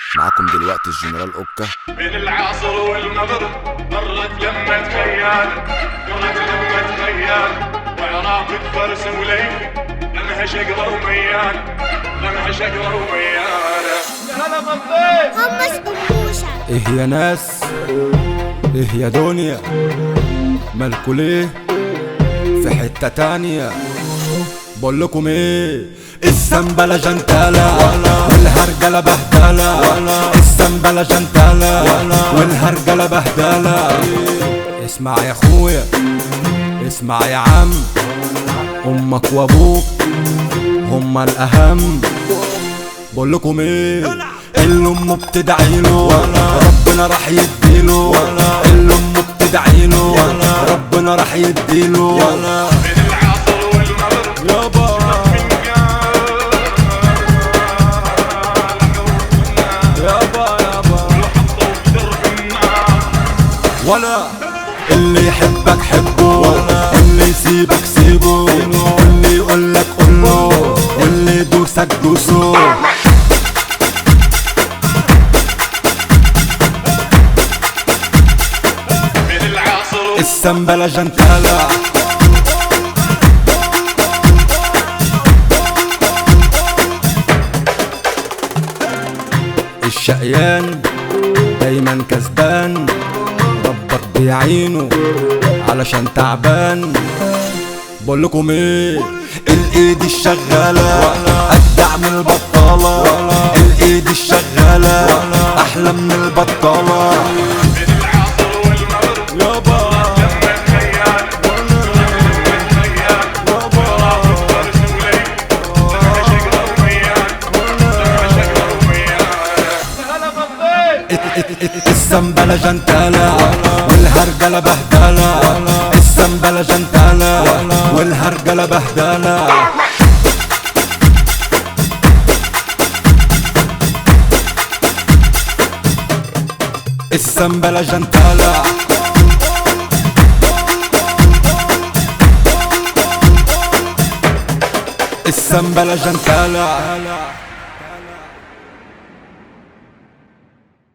معاكم دلوقتي الجنرال اوكا. بين العصر والمغرب مرت لمة خيالة، مرت لمة خيالة وعرافة فرس وليل، لمها شقرة وميالة، لمها شقرة وميالة. هلا بالضيف همس قموشة. ايه يا ناس، ايه يا دنيا، مالكوا ليه في حتة تانية؟ بقولكم ايه، السنبلة جنتالة والهرجلة بهدلة، السنبلة جنتالة والهرجلة بهدلة. اسمع يا اخويا، اسمع يا عم، امك وابوك هما الاهم. بقولكم ايه، اللي امه بتدعيله ربنا راح يديله، اللي امه بتدعيله ربنا راح يديله. بين العصر والمغرب يابا وحطوا بدرب النار. ولا اللي يحبك حبه، اللي يسيبك سيبه، اللي يقولك قوله، واللي يدوسك دوسه. بين العصر السنبلة جنتالة الشقيان دايما كسبان، ربك بيعينه علشان تعبان. بقولكم ايه، الايد الشغالة ابدع من البطالة، الايد الشغالة احلى من البطالة. بين العصر والمغرب يابا لمة خيالة، لمة خيالة وعرافة فرس وليل، لمها شقرة وميالة، لمها شقرة وميالة. هلا بالضيف السنبلة جنتالة والهرجلة بهدلة، السنبلة جنتالة والهرجلة بهدلة. السنبلة جنتالة السنبلة جنتالة.